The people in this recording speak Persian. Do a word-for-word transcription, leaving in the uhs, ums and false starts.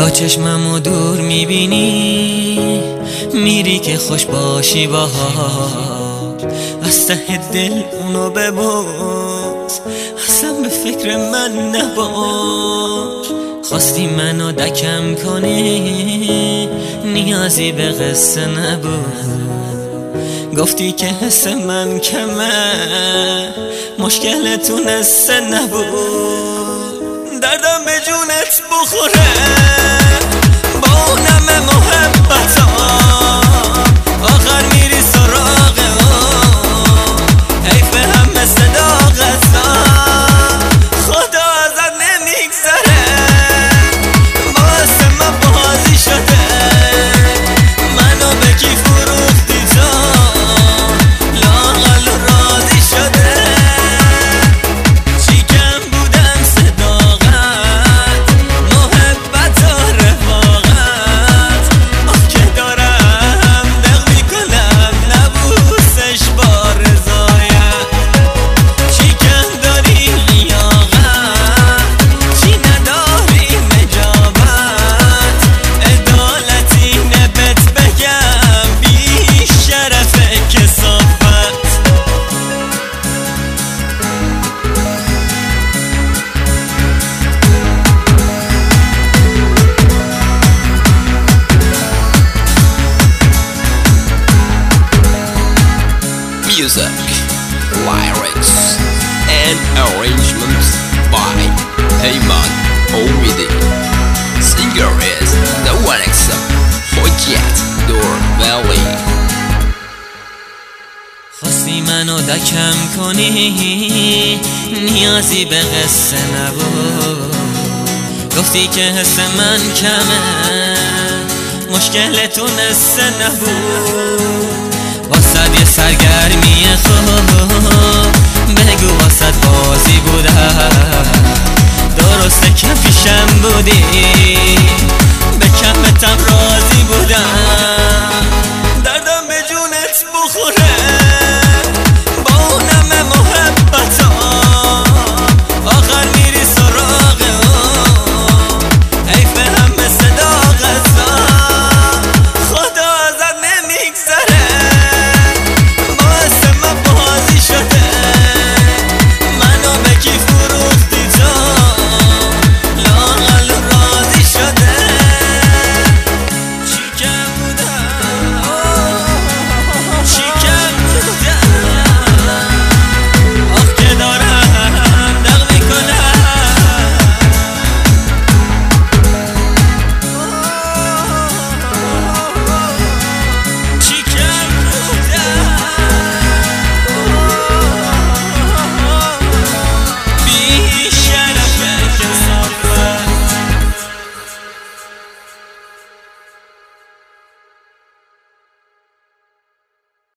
تا چشممو دور میبینی میری که خوش باشی باهاش، از ته دل اونو ببوس، اصلا به فکر من نباش. خواستی منو دکم کنی نیازی به قصه نبود، گفتی که حس من کمه مشکل تونسته نبود. دردم به جونت بخوره با اونم محبتا، آخر میری سراغ اون، حیف همه صداقتا، خدا ازت نمیگذره، واسه من بازی شده، منو به کی فروختی تو، لااقل راضی شده. چی کم بودم صداقت، محبت و رفاقت، آه که دارم دق میکنم نبوسش با رضایت. چی کم داری لیاقت، چی نداری نجابت، عدالتی نبت بگم بی شرف کسافت. Music, lyrics, and arrangements by Heyman Omidi. Singer is the one except Hojjat Dur Valley. خواستی منو دکم کنی نیازی به قصه نبود، گفتی که حس من کمه مشکل تونسته نبود. واسد یه سرگرمی خوب بگو واسد بازی بودم، درسته که پیشم بودی